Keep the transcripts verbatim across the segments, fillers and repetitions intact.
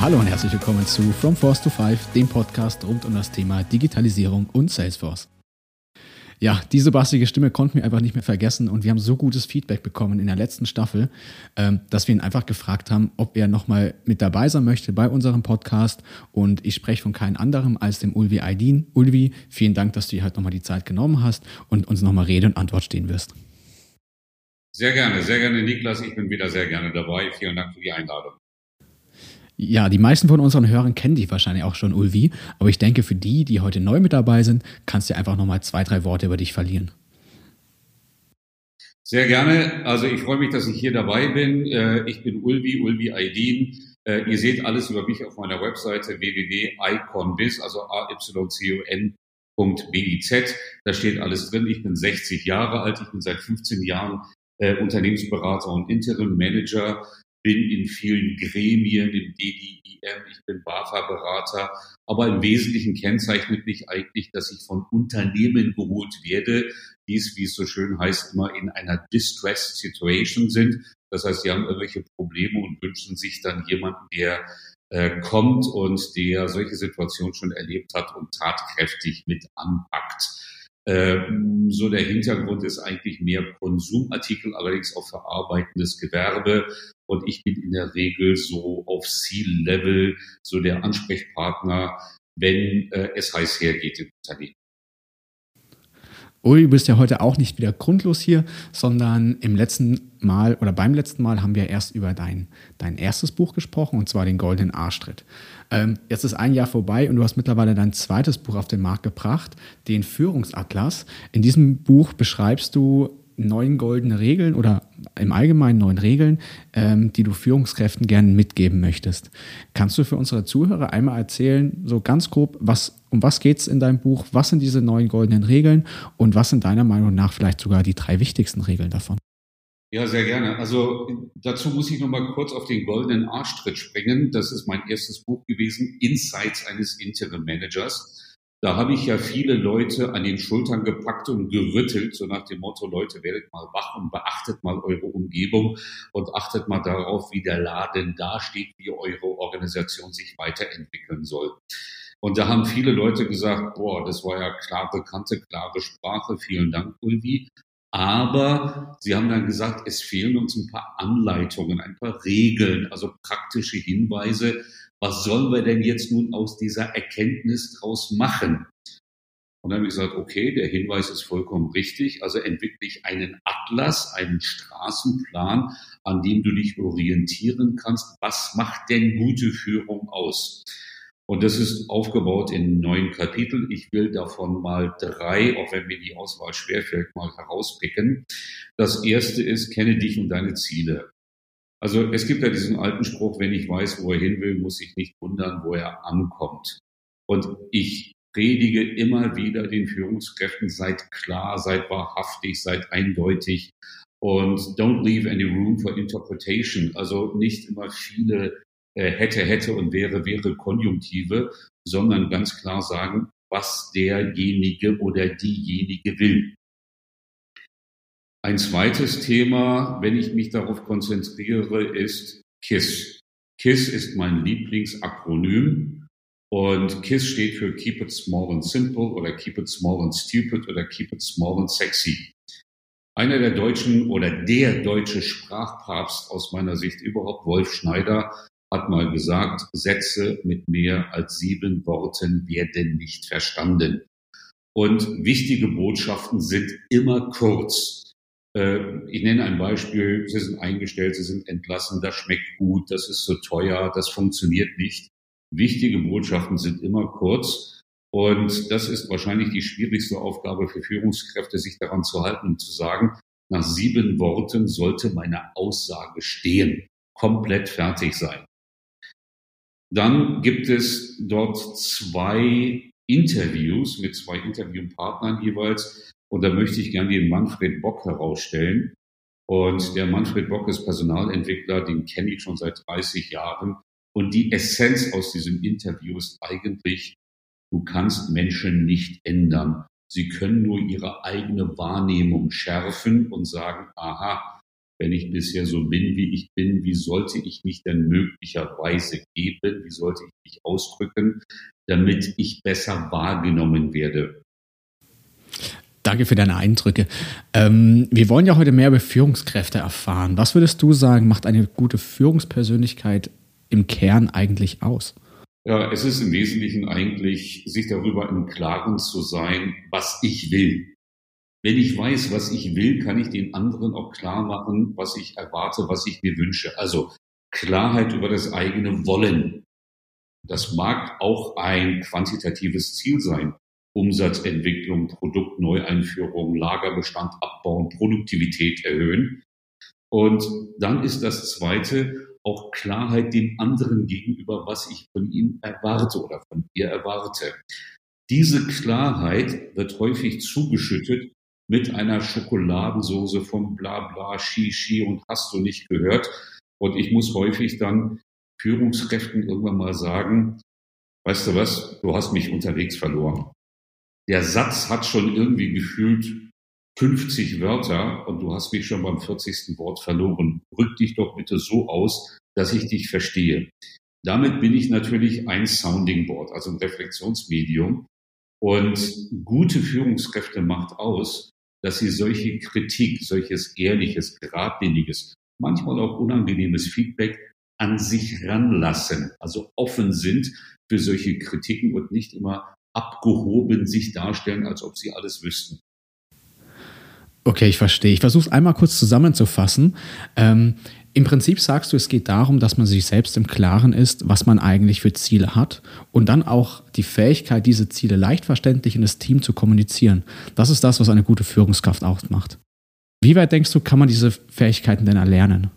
Hallo und herzlich willkommen zu From Force to Five, dem Podcast rund um das Thema Digitalisierung und Salesforce. Ja, diese bassige Stimme konnten wir einfach nicht mehr vergessen und wir haben so gutes Feedback bekommen in der letzten Staffel, ähm, dass wir ihn einfach gefragt haben, ob er nochmal mit dabei sein möchte bei unserem Podcast, und ich spreche von keinem anderem als dem Ulvi Aydin. Ulvi, vielen Dank, dass du dir halt nochmal die Zeit genommen hast und uns nochmal Rede und Antwort stehen wirst. Sehr gerne, sehr gerne, Niklas. Ich bin wieder sehr gerne dabei. Vielen Dank für die Einladung. Ja, die meisten von unseren Hörern kennen dich wahrscheinlich auch schon, Ulvi. Aber ich denke, für die, die heute neu mit dabei sind, kannst du einfach nochmal zwei, drei Worte über dich verlieren. Sehr gerne. Also ich freue mich, dass ich hier dabei bin. Ich bin Ulvi, Ulvi Aydin. Ihr seht alles über mich auf meiner Webseite w w w punkt iconbiz, also a y c o n punkt b i z. Da steht alles drin. Ich bin sechzig Jahre alt. Ich bin seit fünfzeighundert Jahren äh, Unternehmensberater und Interim Manager. Bin in vielen Gremien, im D D I M, ich bin BAFA-Berater, aber im Wesentlichen kennzeichnet mich eigentlich, dass ich von Unternehmen geholt werde, die es, wie es so schön heißt, immer in einer Distressed Situation sind. Das heißt, sie haben irgendwelche Probleme und wünschen sich dann jemanden, der äh, kommt und der solche Situationen schon erlebt hat und tatkräftig mit anpackt. Ähm, so der Hintergrund ist eigentlich mehr Konsumartikel, allerdings auch verarbeitendes Gewerbe. Und ich bin in der Regel so auf C-Level, so der Ansprechpartner, wenn äh, es heiß hergeht im Unternehmen. Uli, du bist ja heute auch nicht wieder grundlos hier, sondern im letzten Mal oder beim letzten Mal haben wir erst über dein, dein erstes Buch gesprochen, und zwar den Goldenen Arschtritt. Ähm, jetzt ist ein Jahr vorbei und du hast mittlerweile dein zweites Buch auf den Markt gebracht, den Führungsatlas. In diesem Buch beschreibst du neun goldene Regeln oder im Allgemeinen neun Regeln, ähm, die du Führungskräften gerne mitgeben möchtest. Kannst du für unsere Zuhörer einmal erzählen, so ganz grob, was, um was geht es in deinem Buch, was sind diese neun goldenen Regeln und was sind deiner Meinung nach vielleicht sogar die drei wichtigsten Regeln davon? Ja, sehr gerne. Also dazu muss ich noch mal kurz auf den Goldenen Arschtritt springen. Das ist mein erstes Buch gewesen, Insights eines Interim Managers. Da habe ich ja viele Leute an den Schultern gepackt und gerüttelt, so nach dem Motto, Leute, werdet mal wach und beachtet mal eure Umgebung und achtet mal darauf, wie der Laden dasteht, wie eure Organisation sich weiterentwickeln soll. Und da haben viele Leute gesagt, boah, das war ja klar bekannte, klare Sprache, vielen Dank, Ulvi. Aber sie haben dann gesagt, es fehlen uns ein paar Anleitungen, ein paar Regeln, also praktische Hinweise. Was sollen wir denn jetzt nun aus dieser Erkenntnis draus machen? Und dann habe ich gesagt, okay, der Hinweis ist vollkommen richtig. Also entwickle ich einen Atlas, einen Straßenplan, an dem du dich orientieren kannst. Was macht denn gute Führung aus? Und das ist aufgebaut in neun Kapitel. Ich will davon mal drei, auch wenn mir die Auswahl schwerfällt, mal herauspicken. Das erste ist, kenne dich und deine Ziele. Also es gibt ja diesen alten Spruch, wenn ich weiß, wo er hin will, muss ich nicht wundern, wo er ankommt. Und ich predige immer wieder den Führungskräften, seid klar, seid wahrhaftig, seid eindeutig und don't leave any room for interpretation. Also nicht immer viele äh, hätte, hätte und wäre, wäre Konjunktive, sondern ganz klar sagen, was derjenige oder diejenige will. Ein zweites Thema, wenn ich mich darauf konzentriere, ist KISS. KISS ist mein Lieblingsakronym und KISS steht für Keep it small and simple oder Keep it small and stupid oder Keep it small and sexy. Einer der deutschen oder der deutsche Sprachpapst aus meiner Sicht überhaupt, Wolf Schneider, hat mal gesagt, Sätze mit mehr als sieben Worten werden nicht verstanden. Und wichtige Botschaften sind immer kurz. Ich nenne ein Beispiel, Sie sind eingestellt, Sie sind entlassen, das schmeckt gut, das ist zu teuer, das funktioniert nicht. Wichtige Botschaften sind immer kurz und das ist wahrscheinlich die schwierigste Aufgabe für Führungskräfte, sich daran zu halten und zu sagen, nach sieben Worten sollte meine Aussage stehen, komplett fertig sein. Dann gibt es dort zwei Interviews mit zwei Interviewpartnern jeweils. Und da möchte ich gerne den Manfred Bock herausstellen. Und der Manfred Bock ist Personalentwickler, den kenne ich schon seit dreißig Jahren. Und die Essenz aus diesem Interview ist eigentlich, du kannst Menschen nicht ändern. Sie können nur ihre eigene Wahrnehmung schärfen und sagen, aha, wenn ich bisher so bin, wie ich bin, wie sollte ich mich denn möglicherweise geben, wie sollte ich mich ausdrücken, damit ich besser wahrgenommen werde. Danke für deine Eindrücke. Ähm, wir wollen ja heute mehr über Führungskräfte erfahren. Was würdest du sagen, macht eine gute Führungspersönlichkeit im Kern eigentlich aus? Ja, es ist im Wesentlichen eigentlich, sich darüber im Klaren zu sein, was ich will. Wenn ich weiß, was ich will, kann ich den anderen auch klar machen, was ich erwarte, was ich mir wünsche. Also Klarheit über das eigene Wollen. Das mag auch ein quantitatives Ziel sein. Umsatzentwicklung, Produktneueinführung, Lagerbestand abbauen, Produktivität erhöhen. Und dann ist das Zweite auch Klarheit dem anderen gegenüber, was ich von ihm erwarte oder von ihr erwarte. Diese Klarheit wird häufig zugeschüttet mit einer Schokoladensoße vom Blabla, Shishi und hast du nicht gehört. Und ich muss häufig dann Führungskräften irgendwann mal sagen, weißt du was, du hast mich unterwegs verloren. Der Satz hat schon irgendwie gefühlt fünfzig Wörter und du hast mich schon beim vierzigsten Wort verloren. Rück dich doch bitte so aus, dass ich dich verstehe. Damit bin ich natürlich ein Sounding Board, also ein Reflexionsmedium. Und gute Führungskräfte macht aus, dass sie solche Kritik, solches ehrliches, geradliniges, manchmal auch unangenehmes Feedback an sich ranlassen, also offen sind für solche Kritiken und nicht immer abgehoben sich darstellen, als ob sie alles wüssten. Okay, ich verstehe. Ich versuche es einmal kurz zusammenzufassen. Ähm, im Prinzip sagst du, es geht darum, dass man sich selbst im Klaren ist, was man eigentlich für Ziele hat und dann auch die Fähigkeit, diese Ziele leicht verständlich in das Team zu kommunizieren. Das ist das, was eine gute Führungskraft ausmacht. Wie weit denkst du, kann man diese Fähigkeiten denn erlernen?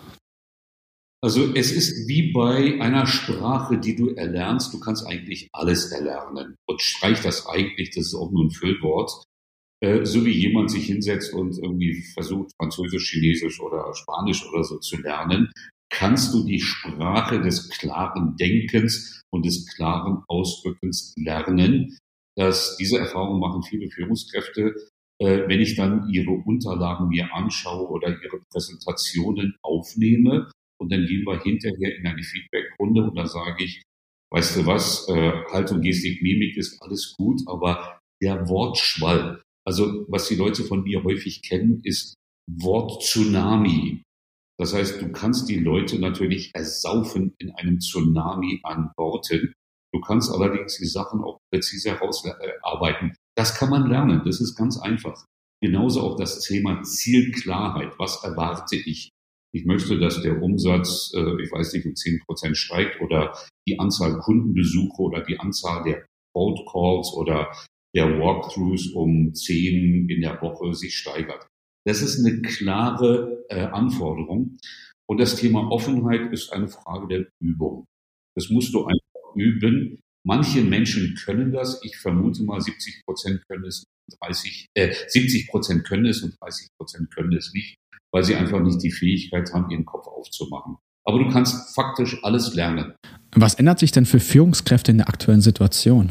Also es ist wie bei einer Sprache, die du erlernst. Du kannst eigentlich alles erlernen. Und streich das eigentlich, das ist auch nur ein Füllwort. Äh, so wie jemand sich hinsetzt und irgendwie versucht, Französisch, Chinesisch oder Spanisch oder so zu lernen, kannst du die Sprache des klaren Denkens und des klaren Ausdrückens lernen. Das, diese Erfahrung machen viele Führungskräfte. Äh, wenn ich dann ihre Unterlagen mir anschaue oder ihre Präsentationen aufnehme, und dann gehen wir hinterher in eine Feedback-Runde und dann sage ich, weißt du was, äh, Haltung, Gestik, Mimik ist alles gut, aber der Wortschwall, also was die Leute von mir häufig kennen, ist Wort-Tsunami. Das heißt, du kannst die Leute natürlich ersaufen in einem Tsunami an Worten. Du kannst allerdings die Sachen auch präzise herausarbeiten. Das kann man lernen, das ist ganz einfach. Genauso auch das Thema Zielklarheit. Was erwarte ich? Ich möchte, dass der Umsatz, äh, ich weiß nicht, um zehn Prozent steigt oder die Anzahl Kundenbesuche oder die Anzahl der Cold Calls oder der Walkthroughs um zehn in der Woche sich steigert. Das ist eine klare äh, Anforderung. Und das Thema Offenheit ist eine Frage der Übung. Das musst du einfach üben. Manche Menschen können das. Ich vermute mal, siebzig Prozent können es, dreißig, äh, siebzig Prozent können es und dreißig Prozent können es nicht, weil sie einfach nicht die Fähigkeit haben, ihren Kopf aufzumachen. Aber du kannst faktisch alles lernen. Was ändert sich denn für Führungskräfte in der aktuellen Situation?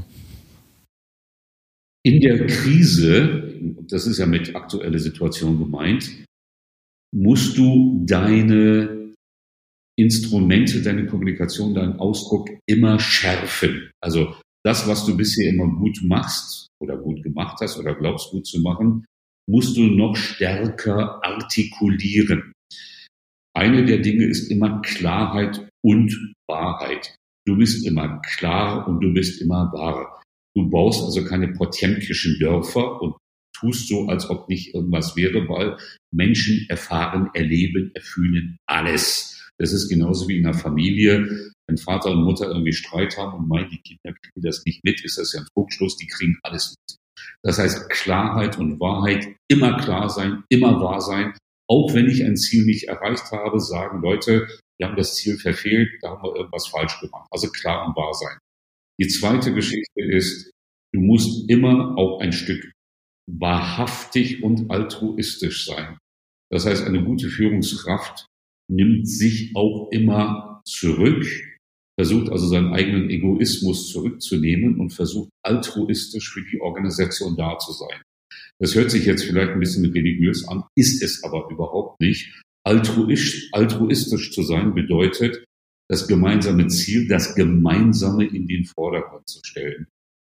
In der Krise, das ist ja mit aktueller Situation gemeint, musst du deine Instrumente, deine Kommunikation, deinen Ausdruck immer schärfen. Also das, was du bisher immer gut machst oder gut gemacht hast oder glaubst gut zu machen, musst du noch stärker artikulieren. Eine der Dinge ist immer Klarheit und Wahrheit. Du bist immer klar und du bist immer wahr. Du baust also keine potemkischen Dörfer und tust so, als ob nicht irgendwas wäre, weil Menschen erfahren, erleben, erfühlen alles. Das ist genauso wie in einer Familie. Wenn Vater und Mutter irgendwie Streit haben und meinen, die Kinder kriegen das nicht mit, ist das ja ein Trugschluss, die kriegen alles mit. Das heißt, Klarheit und Wahrheit, immer klar sein, immer wahr sein. Auch wenn ich ein Ziel nicht erreicht habe, sagen Leute, wir haben das Ziel verfehlt, da haben wir irgendwas falsch gemacht. Also klar und wahr sein. Die zweite Geschichte ist, du musst immer auch ein Stück wahrhaftig und altruistisch sein. Das heißt, eine gute Führungskraft nimmt sich auch immer zurück, versucht also seinen eigenen Egoismus zurückzunehmen und versucht altruistisch für die Organisation da zu sein. Das hört sich jetzt vielleicht ein bisschen religiös an, ist es aber überhaupt nicht, Altruistisch, altruistisch zu sein bedeutet, das gemeinsame Ziel, das Gemeinsame in den Vordergrund zu stellen.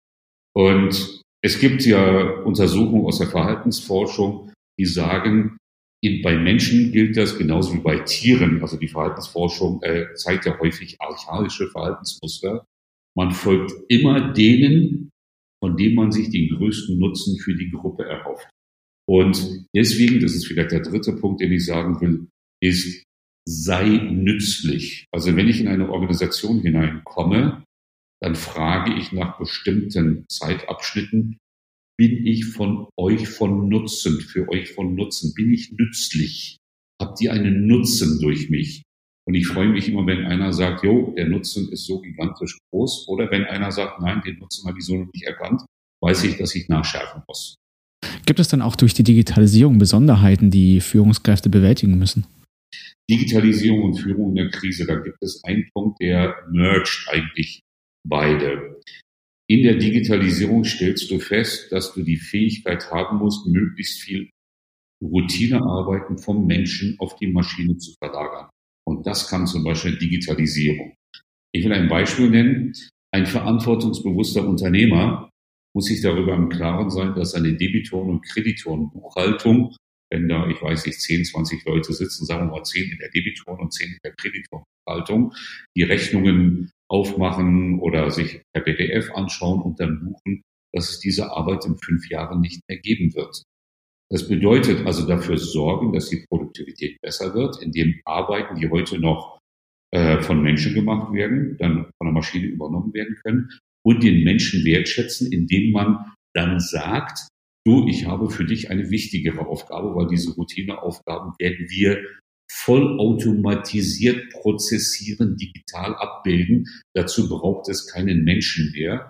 Und es gibt ja Untersuchungen aus der Verhaltensforschung, die sagen, bei Menschen gilt das genauso wie bei Tieren. Also die Verhaltensforschung äh, zeigt ja häufig archaische Verhaltensmuster. Man folgt immer denen, von denen man sich den größten Nutzen für die Gruppe erhofft. Und deswegen, das ist vielleicht der dritte Punkt, den ich sagen will, ist, sei nützlich. Also wenn ich in eine Organisation hineinkomme, dann frage ich nach bestimmten Zeitabschnitten, bin ich von euch von Nutzen, für euch von Nutzen? Bin ich nützlich? Habt ihr einen Nutzen durch mich? Und ich freue mich immer, wenn einer sagt, jo, der Nutzen ist so gigantisch groß. Oder wenn einer sagt, nein, den Nutzen habe ich so noch nicht erkannt, weiß ich, dass ich nachschärfen muss. Gibt es dann auch durch die Digitalisierung Besonderheiten, die Führungskräfte bewältigen müssen? Digitalisierung und Führung in der Krise, da gibt es einen Punkt, der mergt eigentlich beide. In der Digitalisierung stellst du fest, dass du die Fähigkeit haben musst, möglichst viel Routinearbeiten vom Menschen auf die Maschine zu verlagern. Und das kann zum Beispiel Digitalisierung. Ich will ein Beispiel nennen. Ein verantwortungsbewusster Unternehmer muss sich darüber im Klaren sein, dass seine Debitoren- und Kreditorenbuchhaltung, wenn da, ich weiß nicht, zehn, zwanzig Leute sitzen, sagen wir mal zehn in der Debitoren- und zehn in der Kreditorenbuchhaltung, die Rechnungen aufmachen oder sich per P D F anschauen und dann buchen, dass es diese Arbeit in fünf Jahren nicht mehr geben wird. Das bedeutet also dafür sorgen, dass die Produktivität besser wird, indem Arbeiten, die heute noch äh, von Menschen gemacht werden, dann von der Maschine übernommen werden können und den Menschen wertschätzen, indem man dann sagt, du, ich habe für dich eine wichtigere Aufgabe, weil diese Routineaufgaben werden wir vollautomatisiert prozessieren, digital abbilden. Dazu braucht es keinen Menschen mehr.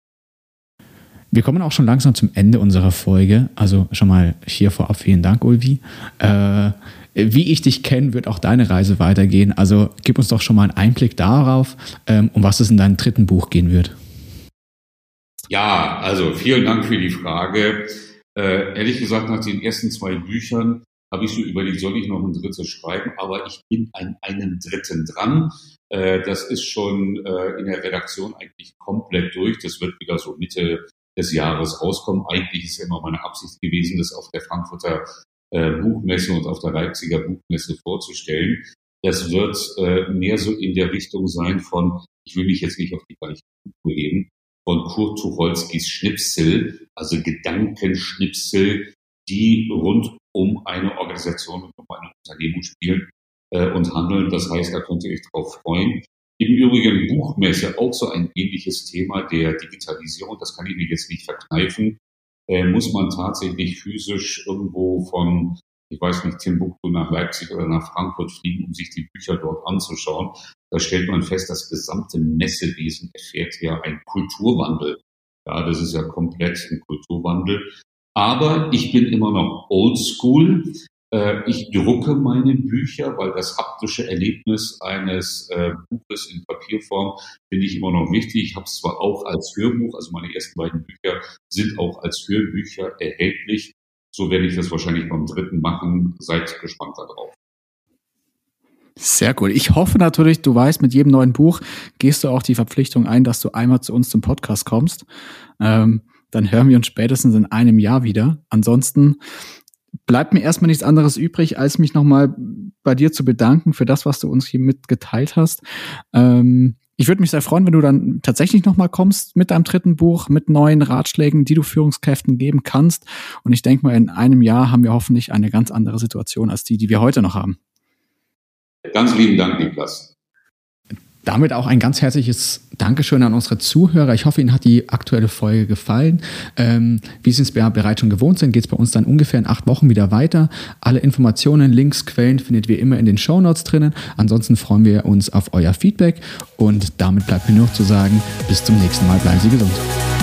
Wir kommen auch schon langsam zum Ende unserer Folge. Also schon mal hier vorab vielen Dank, Ulvi. Äh, wie ich dich kenne, wird auch deine Reise weitergehen. Also gib uns doch schon mal einen Einblick darauf, ähm, um was es in deinem dritten Buch gehen wird. Ja, also vielen Dank für die Frage. Äh, ehrlich gesagt, nach den ersten zwei Büchern habe ich so überlegt, soll ich noch ein drittes schreiben, aber ich bin an einem dritten dran. Äh, das ist schon äh, in der Redaktion eigentlich komplett durch. Das wird wieder so Mitte des Jahres rauskommen. Eigentlich ist ja immer meine Absicht gewesen, das auf der Frankfurter äh, Buchmesse und auf der Leipziger Buchmesse vorzustellen. Das wird äh, mehr so in der Richtung sein von, ich will mich jetzt nicht auf die gleiche Buch heben, von Kurt Tucholskys Schnipsel, also Gedankenschnipsel, die rund um eine Organisation und um eine Unternehmung spielen äh, und handeln. Das heißt, da könnt ihr euch drauf freuen. Im Übrigen Buchmesse, auch so ein ähnliches Thema der Digitalisierung, das kann ich mir jetzt nicht verkneifen, äh, muss man tatsächlich physisch irgendwo von, ich weiß nicht, Timbuktu nach Leipzig oder nach Frankfurt fliegen, um sich die Bücher dort anzuschauen. Da stellt man fest, das gesamte Messewesen erfährt ja einen Kulturwandel. Ja, das ist ja komplett ein Kulturwandel. Aber ich bin immer noch oldschool. Ich drucke meine Bücher, weil das haptische Erlebnis eines äh, Buches in Papierform finde ich immer noch wichtig. Ich habe es zwar auch als Hörbuch, also meine ersten beiden Bücher sind auch als Hörbücher erhältlich. So werde ich das wahrscheinlich beim dritten machen. Seid gespannt darauf. Sehr cool. Ich hoffe natürlich, du weißt, mit jedem neuen Buch gehst du auch die Verpflichtung ein, dass du einmal zu uns zum Podcast kommst. Ähm, dann hören wir uns spätestens in einem Jahr wieder. Ansonsten bleibt mir erstmal nichts anderes übrig, als mich nochmal bei dir zu bedanken für das, was du uns hier mitgeteilt hast. Ähm, ich würde mich sehr freuen, wenn du dann tatsächlich nochmal kommst mit deinem dritten Buch, mit neuen Ratschlägen, die du Führungskräften geben kannst. Und ich denke mal, in einem Jahr haben wir hoffentlich eine ganz andere Situation als die, die wir heute noch haben. Ganz lieben Dank, Niklas. Damit auch ein ganz herzliches Dankeschön an unsere Zuhörer. Ich hoffe, Ihnen hat die aktuelle Folge gefallen. Ähm, wie Sie es bereits schon gewohnt sind, geht es bei uns dann ungefähr in acht Wochen wieder weiter. Alle Informationen, Links, Quellen findet ihr immer in den Shownotes drinnen. Ansonsten freuen wir uns auf euer Feedback und damit bleibt mir nur noch zu sagen, bis zum nächsten Mal. Bleiben Sie gesund.